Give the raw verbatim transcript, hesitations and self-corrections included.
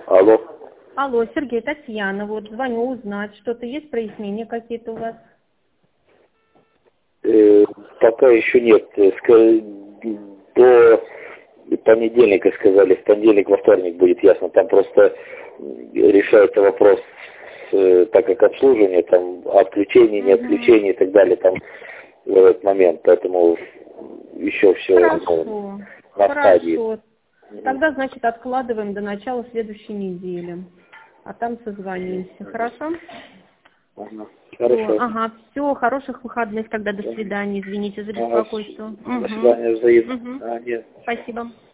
Алло. Алло, Сергей, Татьяна, вот звоню узнать, что-то есть прояснения какие-то у вас? Э, пока еще нет. Ска- До понедельника сказали, в понедельник, во вторник будет ясно. Там просто решается вопрос, э, так как обслуживание, там отключение, не отключение и так далее, там в этот момент. Поэтому еще все Хорошо, на стадии. хорошо. Тогда, значит, откладываем до начала следующей недели. А там созвонимся, хорошо? Ага. Всё, Хорошо. ага, все, хороших выходных, тогда до свидания, извините за Ага. беспокойство. До Угу. свидания, взаимно. Угу. А, нет. Спасибо.